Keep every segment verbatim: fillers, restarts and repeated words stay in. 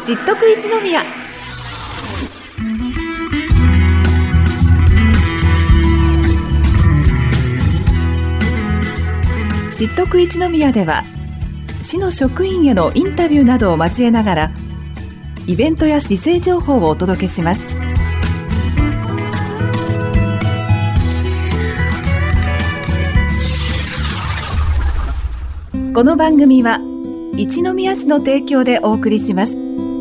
知っとく一宮。知っとく一宮では、市の職員へのインタビューなどを交えながら、イベントや市政情報をお届けします。この番組は一宮市の提供でお送りします。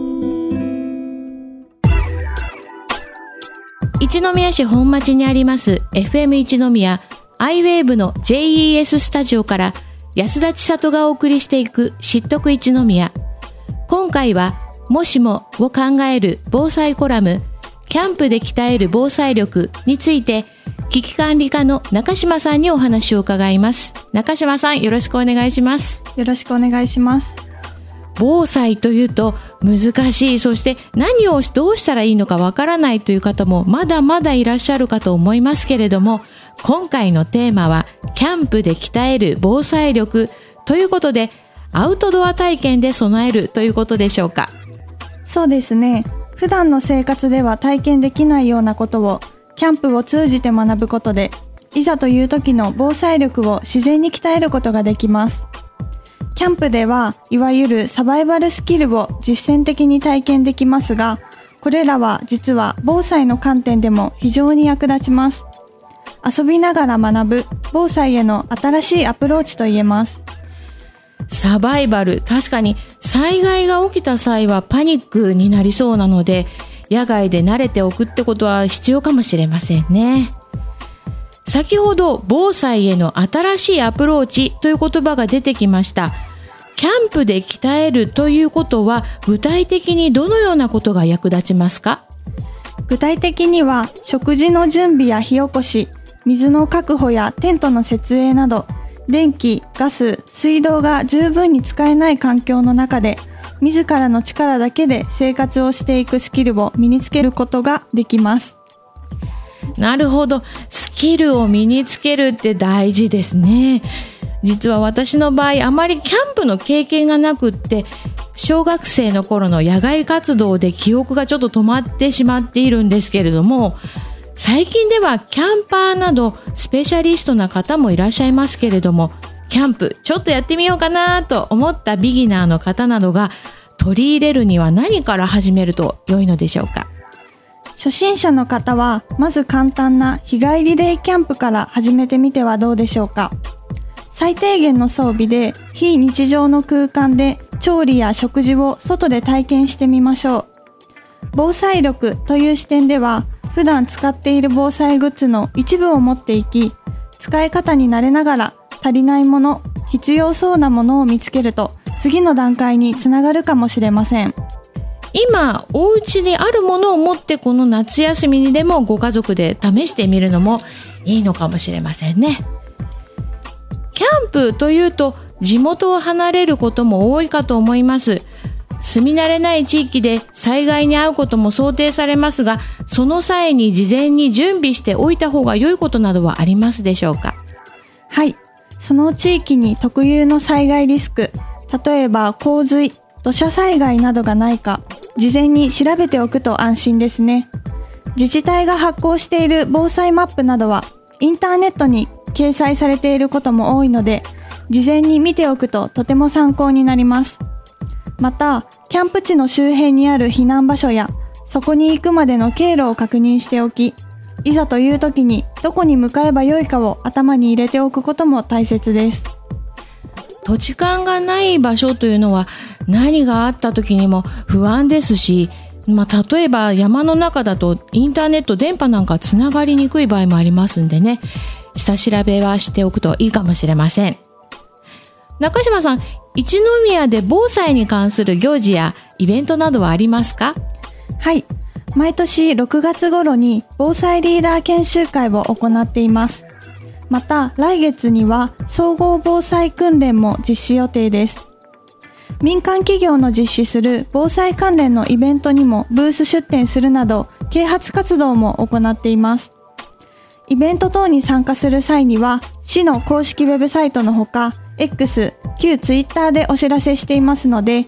一宮市本町にあります エフエム 一宮アイウェーブの ジェイイーエス スタジオから安田千里がお送りしていく知っとく一宮。今回はもしもを考える防災コラム、キャンプで鍛える防災力について危機管理課の中島さんにお話を伺います。中島さん、よろしくお願いします。 よろしくお願いします。 防災というと難しい、そして何をどうしたらいいのかわからないという方もまだまだいらっしゃるかと思いますけれども、今回のテーマはキャンプで鍛える防災力ということで、アウトドア体験で備えるということでしょうか。 そうですね。普段の生活では体験できないようなことをキャンプを通じて学ぶことで、いざという時の防災力を自然に鍛えることができます。キャンプではいわゆるサバイバルスキルを実践的に体験できますが、これらは実は防災の観点でも非常に役立ちます。遊びながら学ぶ防災への新しいアプローチと言えます。 サバイバル、確かに災害が起きた際はパニックになりそうなので、野外で慣れておくってことは必要かもしれませんね。先ほど防災への新しいアプローチという言葉が出てきました。キャンプで鍛えるということは具体的にどのようなことが役立ちますか？ 具体的には食事の準備や火起こし、水の確保やテントの設営など、電気、ガス、水道が十分に使えない環境の中で、自らの力だけで生活をしていくスキルを身につけることができます。 なるほど。スキルを身につけるって大事ですね。実は私の場合、あまりキャンプの経験がなくって、小学生の頃の野外活動で記憶がちょっと止まってしまっているんですけれども、最近ではキャンパーなどスペシャリストな方もいらっしゃいますけれども、キャンプちょっとやってみようかなと思ったビギナーの方などが取り入れるには何から始めると良いのでしょうか？ 初心者の方はまず簡単な日帰りデイキャンプから始めてみてはどうでしょうか。最低限の装備で非日常の空間で調理や食事を外で体験してみましょう。防災力という視点では、普段使っている防災グッズの一部を持っていき、使い方に慣れながら足りないもの、必要そうなものを見つけると次の段階につながるかもしれません。 今お家にあるものを持って、この夏休みにでもご家族で試してみるのもいいのかもしれませんね。キャンプというと地元を離れることも多いかと思います。住み慣れない地域で災害に遭うことも想定されますが、その際に事前に準備しておいた方が良いことなどはありますでしょうか？ はい、その地域に特有の災害リスク、例えば洪水、土砂災害などがないか、事前に調べておくと安心ですね。自治体が発行している防災マップなどはインターネットに掲載されていることも多いので、事前に見ておくととても参考になります。また、キャンプ地の周辺にある避難場所や、そこに行くまでの経路を確認しておき、いざという時にどこに向かえばよいかを頭に入れておくことも大切です。 土地勘がない場所というのは何があった時にも不安ですし、まあ、例えば山の中だとインターネット、電波なんかつながりにくい場合もありますんでね、下調べはしておくといいかもしれません。中島さん、一宮で防災に関する行事やイベントなどはありますか？ はい。毎年ろくがつ頃に防災リーダー研修会を行っています。また、来月には総合防災訓練も実施予定です。民間企業の実施する防災関連のイベントにもブース出展するなど、啓発活動も行っています。イベント等に参加する際には、市の公式ウェブサイトのほか、X、旧 Twitter でお知らせしていますので、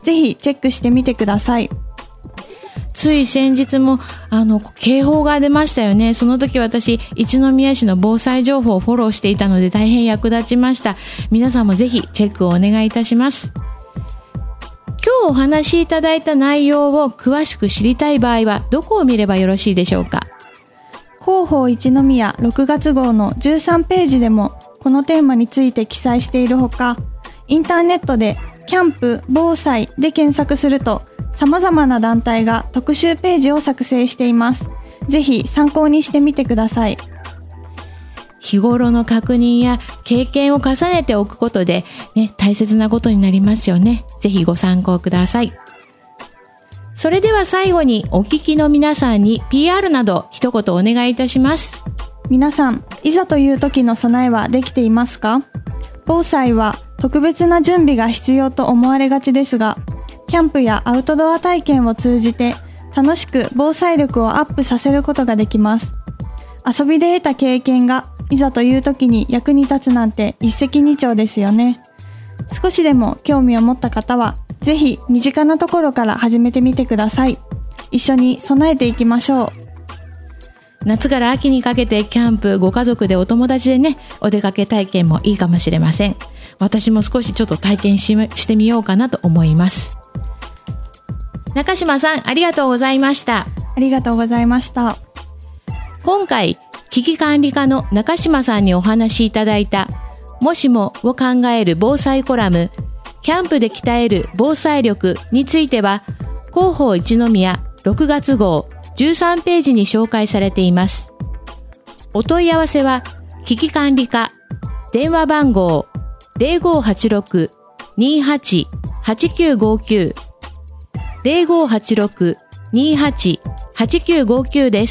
ぜひチェックしてみてください。 つい先日もあの警報が出ましたよね。その時私一宮市の防災情報をフォローしていたので大変役立ちました。皆さんもぜひチェックをお願いいたします。今日お話しいただいた内容を詳しく知りたい場合はどこを見ればよろしいでしょうか。 広報一宮ろくがつ号のじゅうさんページでもこのテーマについて記載しているほか、インターネットでキャンプ防災で検索すると様々な団体が特集ページを作成しています。ぜひ参考にしてみてください。 日頃の確認や経験を重ねておくことで、ね、大切なことになりますよね。ぜひご参考ください。それでは最後にお聞きの皆さんに ピーアール など一言お願いいたします。 皆さん、いざという時の備えはできていますか？防災は特別な準備が必要と思われがちですが、キャンプやアウトドア体験を通じて楽しく防災力をアップさせることができます。遊びで得た経験がいざという時に役に立つなんて一石二鳥ですよね。少しでも興味を持った方はぜひ身近なところから始めてみてください。一緒に備えていきましょう。 夏から秋にかけてキャンプご家族でお友達でね、お出かけ体験もいいかもしれません。私も少しちょっと体験 し, してみようかなと思います。中島さん、ありがとうございました。 ありがとうございました。 今回、危機管理課の中島さんにお話しいただいた、もしもを考える防災コラム、キャンプで鍛える防災力については、広報一宮ろくがつ号じゅうさんページに紹介されています。お問い合わせは、危機管理課、電話番号 ゼロごはちろく にーはち はちきゅうごきゅう ゼロごはちろく にーはち はちきゅうごきゅう です。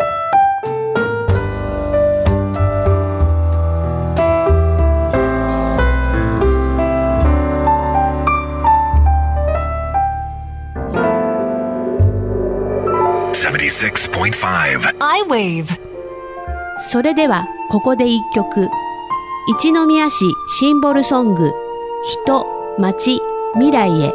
アイウェーブそれではここで一曲、一宮市シンボルソング、人、町、未来へ。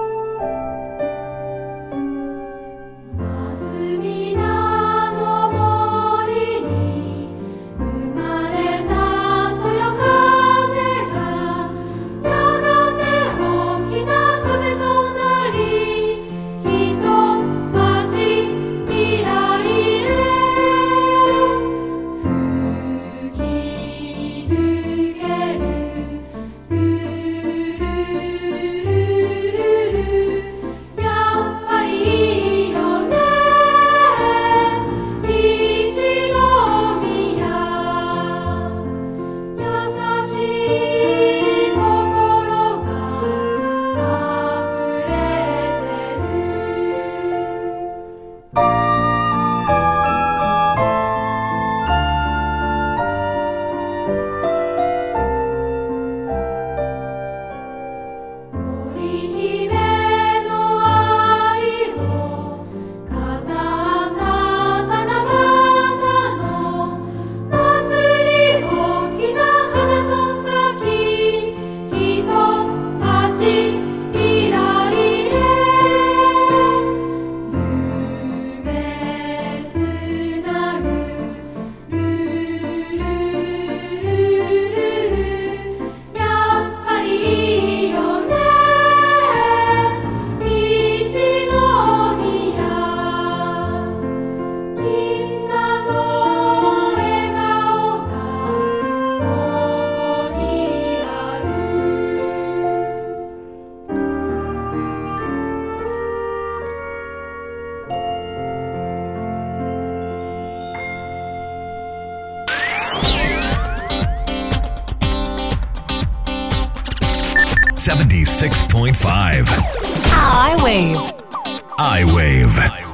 セブンティーシックスポイントファイブ アイウェーブ アイウェー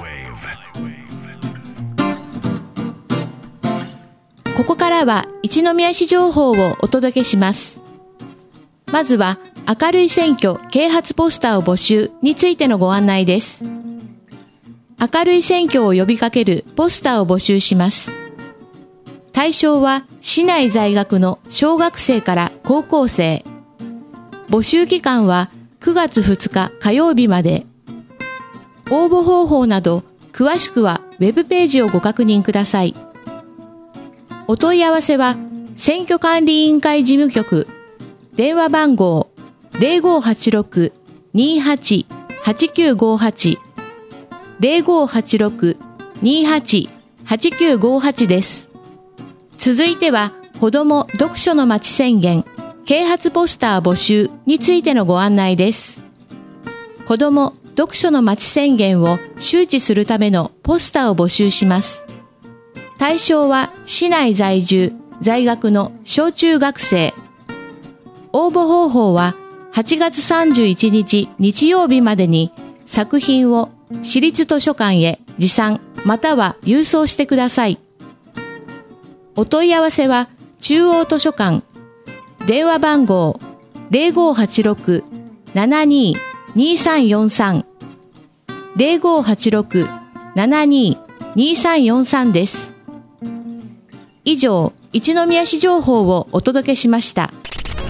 ブ。ここからは一宮市情報をお届けします。まずは明るい選挙啓発ポスターを募集についてのご案内です。明るい選挙を呼びかけるポスターを募集します。対象は市内在学の小学生から高校生。募集期間はくがつふつか火曜日まで。応募方法など詳しくはウェブページをご確認ください。お問い合わせは選挙管理委員会事務局、電話番号 ゼロごはちろく にーはち はちきゅうごはち ゼロごはちろく にーはち はちきゅうごはちです。続いては子ども読書の街宣言啓発ポスター募集についてのご案内です。子ども読書の街宣言を周知するためのポスターを募集します。対象は市内在住、在学の小中学生。応募方法ははちがつさんじゅういちにち日曜日までに作品を市立図書館へ持参または郵送してください。お問い合わせは中央図書館、電話番号 ゼロごはちろく ななにー にーさんよんさん ゼロごはちろく ななにー にーさんよんさん です。以上、一宮市情報をお届けしました。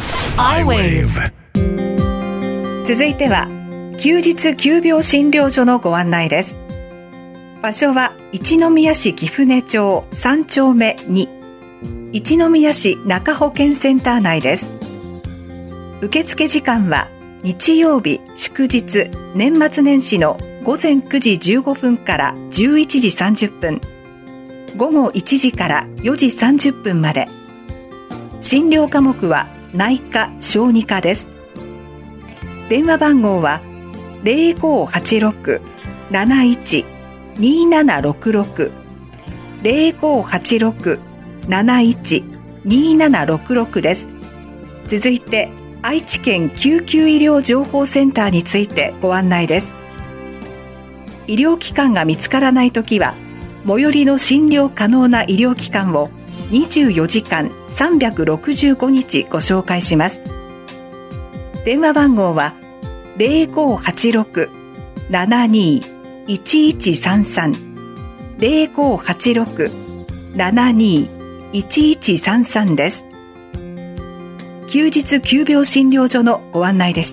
iWave。 続いては休日急病診療所のご案内です。場所は一宮市貴船町さんちょうめに、一宮市中保健センター内です。受付時間は日曜日、祝日、年末年始のごぜんくじじゅうごふんからじゅういちじさんじゅっぷん、ごごいちじからよじさんじゅっぷんまで。診療科目は内科・小児科です。電話番号は ゼロごはちろく なないち にーななろくろく ゼロごはちろく なないち にーななろくろく です。続いて愛知県救急医療情報センターについてご案内です。医療機関が見つからないときは最寄りの診療可能な医療機関をにじゅうよじかんさんびゃくろくじゅうごにちご紹介します。電話番号は ゼロごはちろく ななにー いちいちさんさん ゼロごはちろく ななにー いちいちさんさん です。休日急病診療所のご案内でした。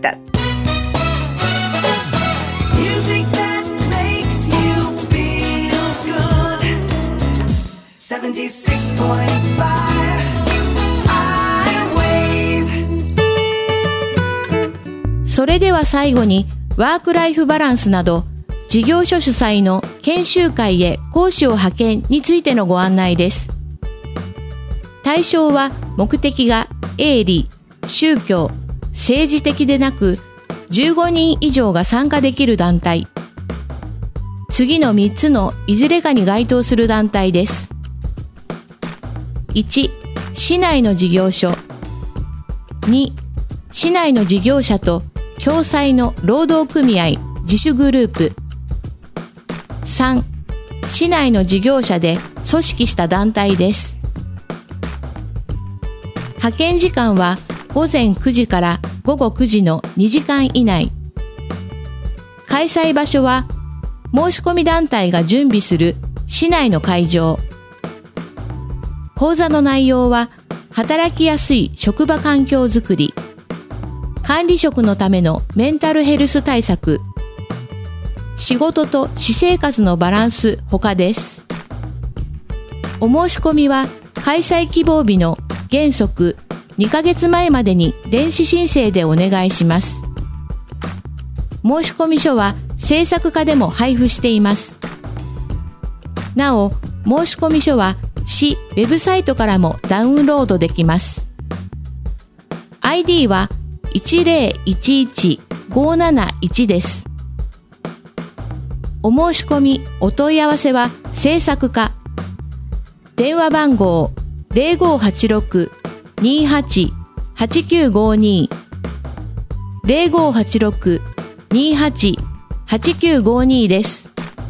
それでは最後にワークライフバランスなど事業所主催の研修会へ講師を派遣についてのご案内です。対象は目的が営利、宗教、政治的でなくじゅうごにん以上が参加できる団体。次のみっつのいずれかに該当する団体です。いち、市内の事業所。に、市内の事業者と共催の労働組合自主グループ。さん、市内の事業者で組織した団体です。派遣時間はごぜんくじからごごくじのにじかん以内。開催場所は申し込み団体が準備する市内の会場。講座の内容は働きやすい職場環境づくり、管理職のためのメンタルヘルス対策、仕事と私生活のバランス他です。お申し込みは開催希望日の原則にかげつまえまでに電子申請でお願いします。申し込み書は制作課でも配布しています。なお、申し込み書は市ウェブサイトからもダウンロードできます。アイディー はいちぜろいちいちごーなないちです。お申し込み、お問い合わせは制作課。電話番号 ゼロごはちろく にーはち はちきゅうごに ゼロごはちろく にーはち はちきゅうごに です。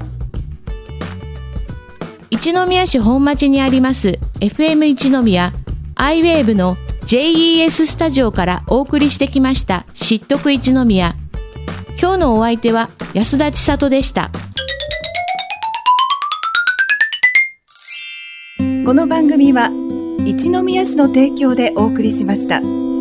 一宮市本町にあります エフエム 一宮 iWave の ジェイイーエス スタジオからお送りしてきました知っとく一宮。今日のお相手は安田千里でした。 この番組は一宮市の提供でお送りしました。